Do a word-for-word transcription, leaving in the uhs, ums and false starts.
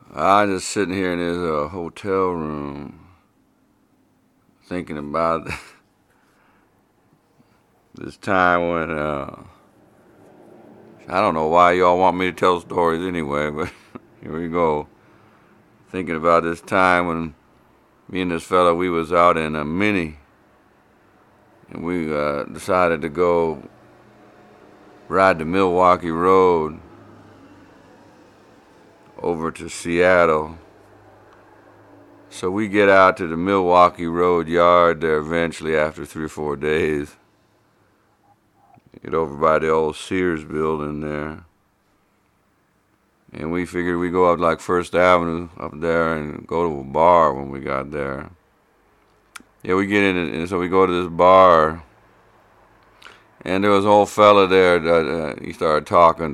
I just sitting here in this uh, hotel room thinking about this time when uh, I don't know why y'all want me to tell stories anyway, but here we go. Thinking about this time when me and this fella we was out in a mini, and we uh, decided to go ride the Milwaukee Road over to Seattle. So we get out to the Milwaukee Road yard there eventually after three or four days. Get over by the old Sears building there. And we figured we'd go up like First Avenue up there and go to a bar when we got there. Yeah, we get in and so we go to this bar. And there was an old fella there that uh, he started talking